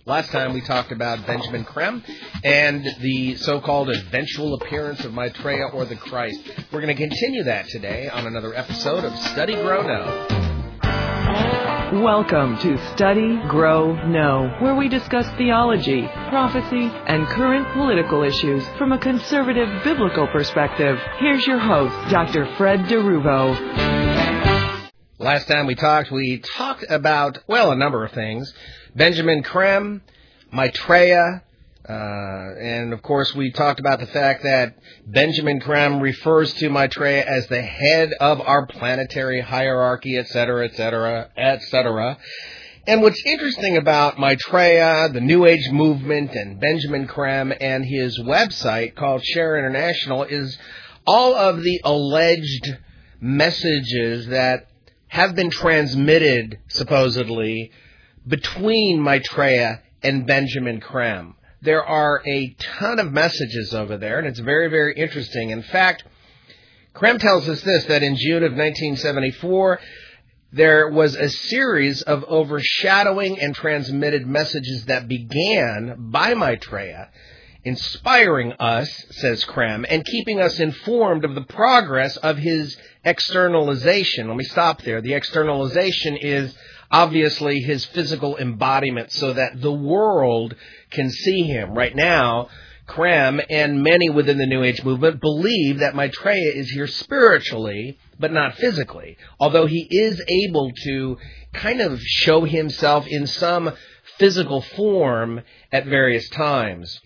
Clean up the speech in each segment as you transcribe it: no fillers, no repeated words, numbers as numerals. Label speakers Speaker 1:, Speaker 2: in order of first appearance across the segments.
Speaker 1: Last time we talked about Benjamin Creme and the so-called eventual appearance of Maitreya or the Christ. We're going to continue that today on another episode of Study, Grow, Know.
Speaker 2: Welcome to Study, Grow, Know, where we discuss theology, prophecy, and current political issues from a conservative biblical perspective. Here's your host, Dr. Fred DeRuvo.
Speaker 1: Last time we talked about, a number of things. Benjamin Creme, Maitreya, and of course we talked about the fact that Benjamin Creme refers to Maitreya as the head of our planetary hierarchy, etc., etc., etc. And what's interesting about Maitreya, the New Age movement, and Benjamin Creme and his website called Share International is all of the alleged messages that have been transmitted, supposedly, between Maitreya and Benjamin Creme. There are a ton of messages over there, and it's very, very interesting. In fact, Creme tells us this, that in June of 1974, there was a series of overshadowing and transmitted messages that began by Maitreya, inspiring us, says Creme, and keeping us informed of the progress of his externalization. Let me stop there. The externalization is obviously his physical embodiment so that the world can see him. Right now, Creme and many within the New Age movement believe that Maitreya is here spiritually, but not physically, although he is able to kind of show himself in some physical form at various times.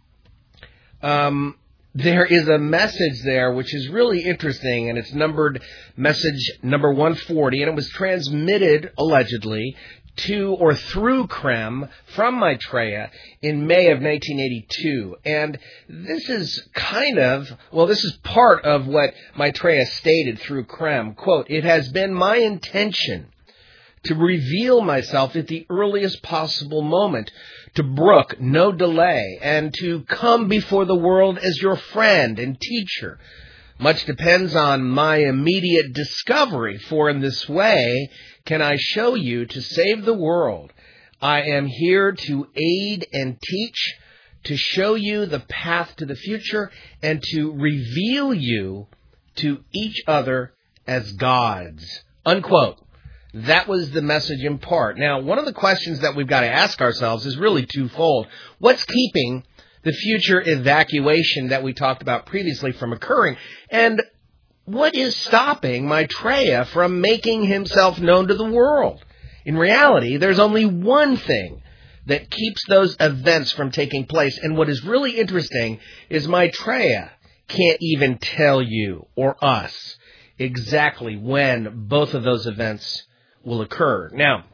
Speaker 1: There is a message there which is really interesting, and it's numbered message number 140, and it was transmitted, allegedly, to or through Creme from Maitreya in May of 1982. And this is this is part of what Maitreya stated through Creme. Quote, "It has been my intention to reveal myself at the earliest possible moment, to brook no delay, and to come before the world as your friend and teacher. Much depends on my immediate discovery, for in this way can I show you to save the world. I am here to aid and teach, to show you the path to the future, and to reveal you to each other as gods." Unquote. That was the message in part. Now, one of the questions that we've got to ask ourselves is really twofold. What's keeping the future evacuation that we talked about previously from occurring? And what is stopping Maitreya from making himself known to the world? In reality, there's only one thing that keeps those events from taking place. And what is really interesting is Maitreya can't even tell you or us exactly when both of those events will occur. Now,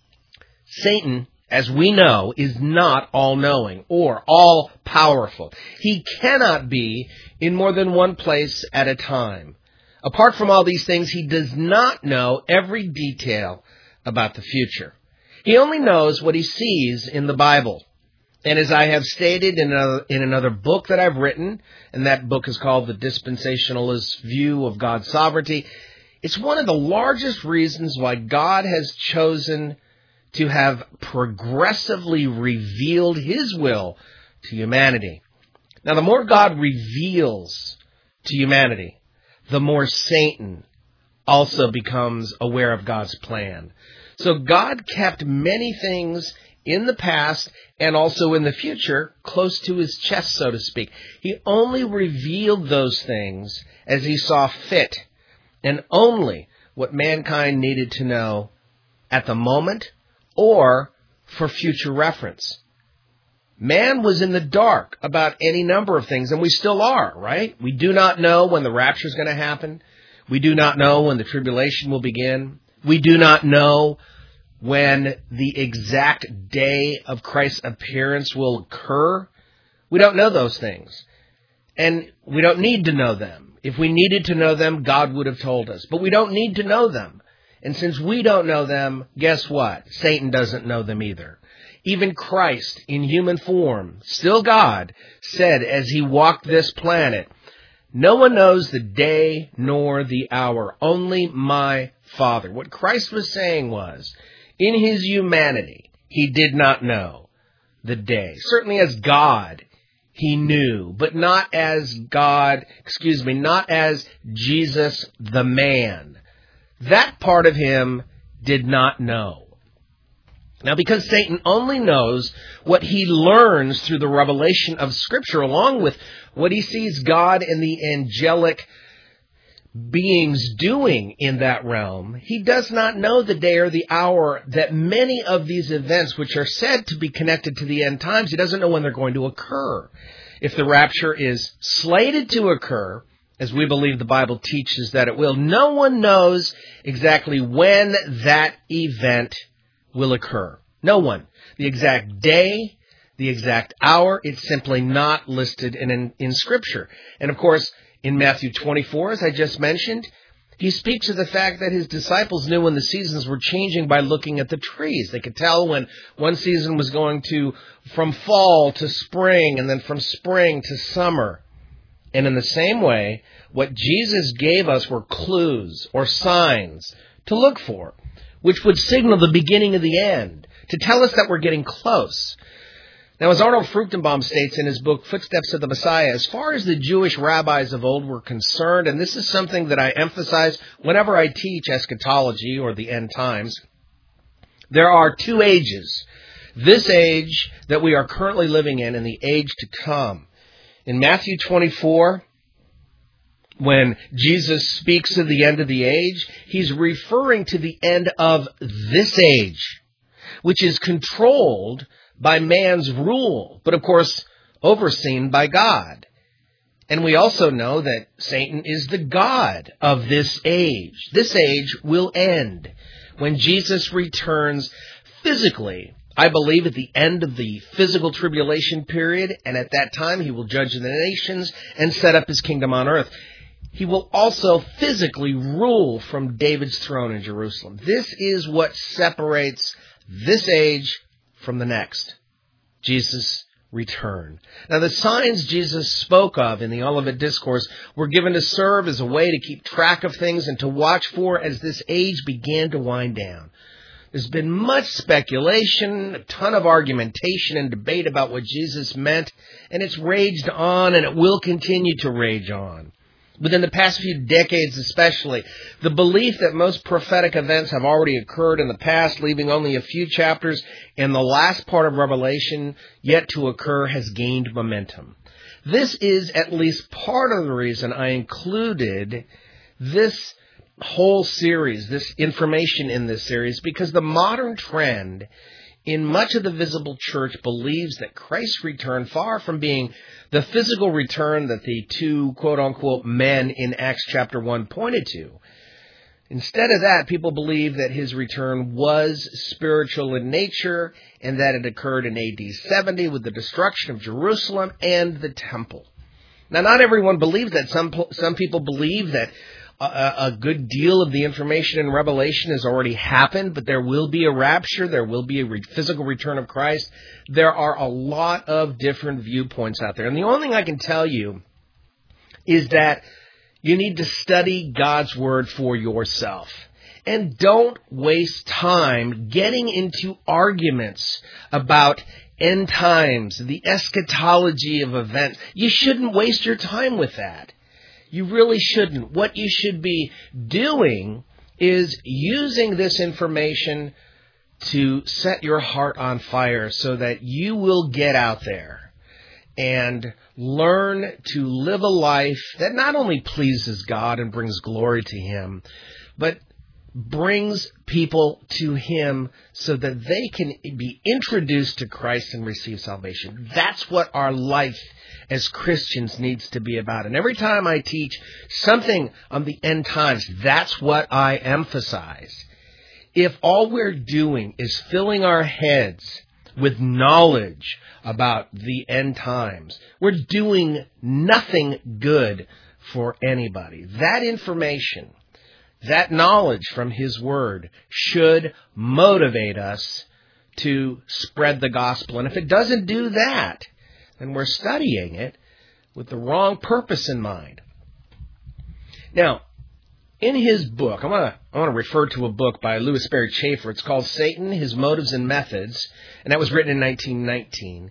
Speaker 1: Satan, as we know, is not all-knowing or all-powerful. He cannot be in more than one place at a time. Apart from all these things, he does not know every detail about the future. He only knows what he sees in the Bible. And as I have stated in another book that I've written, and that book is called The Dispensationalist View of God's Sovereignty, it's one of the largest reasons why God has chosen to have progressively revealed his will to humanity. Now, the more God reveals to humanity, the more Satan also becomes aware of God's plan. So God kept many things in the past and also in the future close to his chest, so to speak. He only revealed those things as he saw fit, and only what mankind needed to know at the moment or for future reference. Man was in the dark about any number of things, and we still are, right? We do not know when the rapture is going to happen. We do not know when the tribulation will begin. We do not know when the exact day of Christ's appearance will occur. We don't know those things, and we don't need to know them. If we needed to know them, God would have told us. But we don't need to know them. And since we don't know them, guess what? Satan doesn't know them either. Even Christ, in human form, still God, said as he walked this planet, "No one knows the day nor the hour, only my Father." What Christ was saying was, in his humanity, he did not know the day. Certainly as God, he knew, but not as not as Jesus the man. That part of him did not know. Now, because Satan only knows what he learns through the revelation of Scripture, along with what he sees God and the angelic beings doing in that realm, he does not know the day or the hour that many of these events, which are said to be connected to the end times, he doesn't know when they're going to occur. If the rapture is slated to occur, as we believe the Bible teaches that it will, no one knows exactly when that event will occur. No one. The exact day, the exact hour, it's simply not listed in Scripture. And of course, in Matthew 24, as I just mentioned, he speaks of the fact that his disciples knew when the seasons were changing by looking at the trees. They could tell when one season was going from fall to spring, and then from spring to summer. And in the same way, what Jesus gave us were clues or signs to look for, which would signal the beginning of the end, to tell us that we're getting close. Now, as Arnold Fruchtenbaum states in his book, Footsteps of the Messiah, as far as the Jewish rabbis of old were concerned, and this is something that I emphasize whenever I teach eschatology or the end times, there are two ages. This age that we are currently living in and the age to come. In Matthew 24, when Jesus speaks of the end of the age, he's referring to the end of this age, which is controlled by man's rule, but of course overseen by God. And we also know that Satan is the god of this age. This age will end when Jesus returns physically, I believe, at the end of the physical tribulation period, and at that time he will judge the nations and set up his kingdom on earth. He will also physically rule from David's throne in Jerusalem. This is what separates this age from the next, Jesus' return. Now, the signs Jesus spoke of in the Olivet Discourse were given to serve as a way to keep track of things and to watch for as this age began to wind down. There's been much speculation, a ton of argumentation and debate about what Jesus meant, and it's raged on and it will continue to rage on. Within the past few decades especially, the belief that most prophetic events have already occurred in the past, leaving only a few chapters in the last part of Revelation yet to occur, has gained momentum. This is at least part of the reason I included this whole series, this information in this series, because the modern trend in much of the visible church believes that Christ's return, far from being the physical return that the two quote-unquote men in Acts chapter 1 pointed to. Instead of that, people believe that his return was spiritual in nature and that it occurred in AD 70 with the destruction of Jerusalem and the temple. Now, not everyone believes that. Some people believe that a good deal of the information in Revelation has already happened, but there will be a rapture, there will be a physical return of Christ. There are a lot of different viewpoints out there. And the only thing I can tell you is that you need to study God's Word for yourself. And don't waste time getting into arguments about end times, the eschatology of events. You shouldn't waste your time with that. You really shouldn't. What you should be doing is using this information to set your heart on fire so that you will get out there and learn to live a life that not only pleases God and brings glory to Him, but brings people to Him so that they can be introduced to Christ and receive salvation. That's what our life as Christians needs to be about. And every time I teach something on the end times, that's what I emphasize. If all we're doing is filling our heads with knowledge about the end times, we're doing nothing good for anybody. That information, that knowledge from His Word should motivate us to spread the gospel. And if it doesn't do that, then we're studying it with the wrong purpose in mind. Now, in his book, I want to refer to a book by Louis Sperry Chafer. It's called Satan, His Motives and Methods, and that was written in 1919.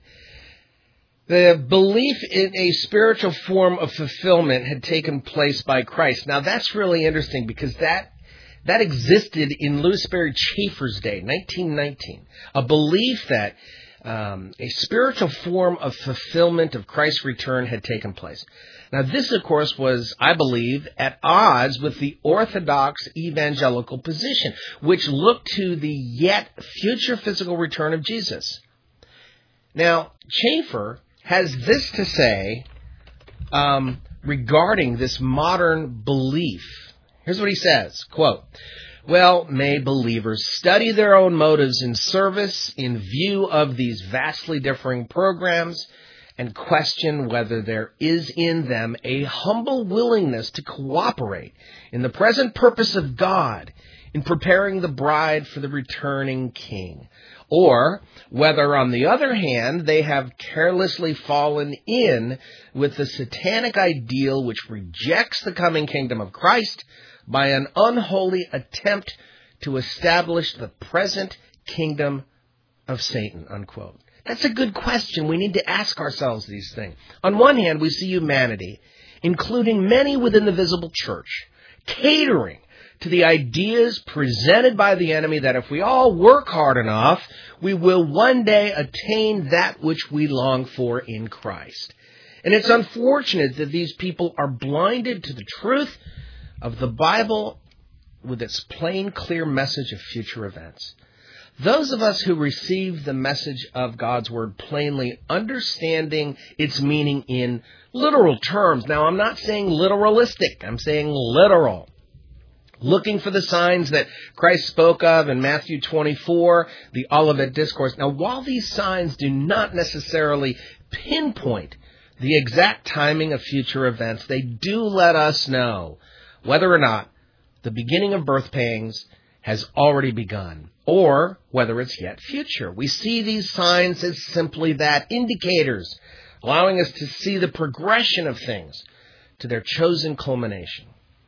Speaker 1: The belief in a spiritual form of fulfillment had taken place by Christ. Now, that's really interesting because that existed in Louis Sperry Chafer's day, 1919. A belief that a spiritual form of fulfillment of Christ's return had taken place. Now, this, of course, was, I believe, at odds with the Orthodox evangelical position, which looked to the yet future physical return of Jesus. Now, Chafer has this to say regarding this modern belief. Here's what he says, quote, "Well, may believers study their own motives in service in view of these vastly differing programs and question whether there is in them a humble willingness to cooperate in the present purpose of God in preparing the bride for the returning king, or whether, on the other hand, they have carelessly fallen in with the satanic ideal which rejects the coming kingdom of Christ by an unholy attempt to establish the present kingdom of Satan," unquote. That's a good question. We need to ask ourselves these things. On one hand, we see humanity, including many within the visible church, catering to the ideas presented by the enemy that if we all work hard enough, we will one day attain that which we long for in Christ. And it's unfortunate that these people are blinded to the truth of the Bible with its plain, clear message of future events. Those of us who receive the message of God's Word plainly, understanding its meaning in literal terms. Now, I'm not saying literalistic. I'm saying literal. Looking for the signs that Christ spoke of in Matthew 24, the Olivet Discourse. Now, while these signs do not necessarily pinpoint the exact timing of future events, they do let us know whether or not the beginning of birth pangs has already begun, or whether it's yet future. We see these signs as simply that, indicators, allowing us to see the progression of things to their chosen culmination.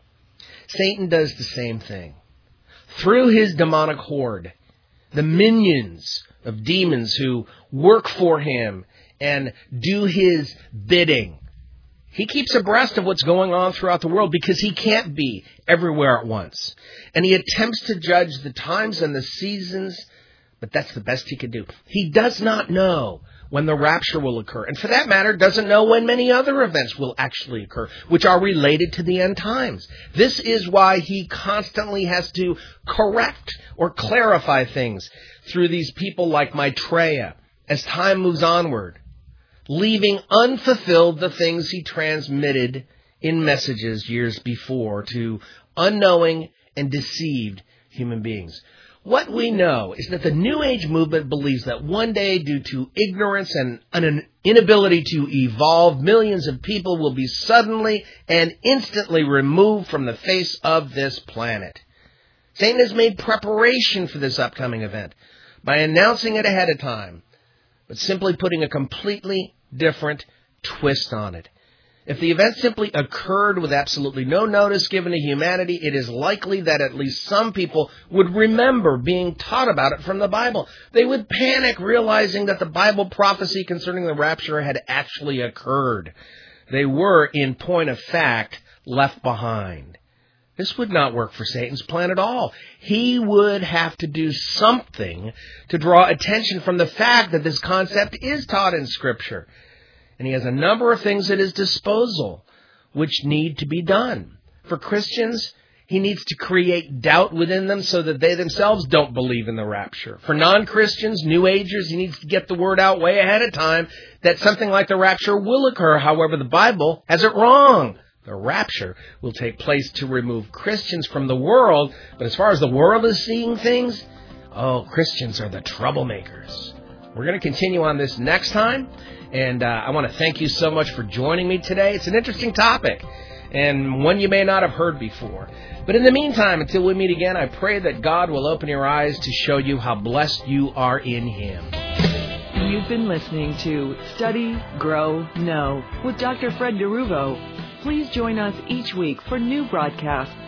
Speaker 1: Satan does the same thing. Through his demonic horde, the minions of demons who work for him and do his bidding, he keeps abreast of what's going on throughout the world because he can't be everywhere at once. And he attempts to judge the times and the seasons, but that's the best he can do. He does not know when the rapture will occur, and for that matter, doesn't know when many other events will actually occur, which are related to the end times. This is why he constantly has to correct or clarify things through these people like Maitreya as time moves onward, leaving unfulfilled the things he transmitted in messages years before to unknowing and deceived human beings. What we know is that the New Age movement believes that one day, due to ignorance and an inability to evolve, millions of people will be suddenly and instantly removed from the face of this planet. Satan has made preparation for this upcoming event by announcing it ahead of time, but simply putting a completely different twist on it. If the event simply occurred with absolutely no notice given to humanity, it is likely that at least some people would remember being taught about it from the Bible. They would panic, realizing that the Bible prophecy concerning the rapture had actually occurred. They were, in point of fact, left behind. This would not work for Satan's plan at all. He would have to do something to draw attention from the fact that this concept is taught in Scripture. And he has a number of things at his disposal which need to be done. For Christians, he needs to create doubt within them so that they themselves don't believe in the rapture. For non-Christians, New Agers, he needs to get the word out way ahead of time that something like the rapture will occur. However, the Bible has it wrong. The rapture will take place to remove Christians from the world. But as far as the world is seeing things, Christians are the troublemakers. We're going to continue on this next time. And I want to thank you so much for joining me today. It's an interesting topic and one you may not have heard before. But in the meantime, until we meet again, I pray that God will open your eyes to show you how blessed you are in Him.
Speaker 2: You've been listening to Study, Grow, Know with Dr. Fred DeRuvo. Please join us each week for new broadcasts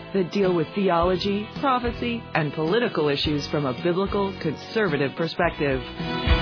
Speaker 2: that deal with theology, prophecy, and political issues from a biblical conservative perspective.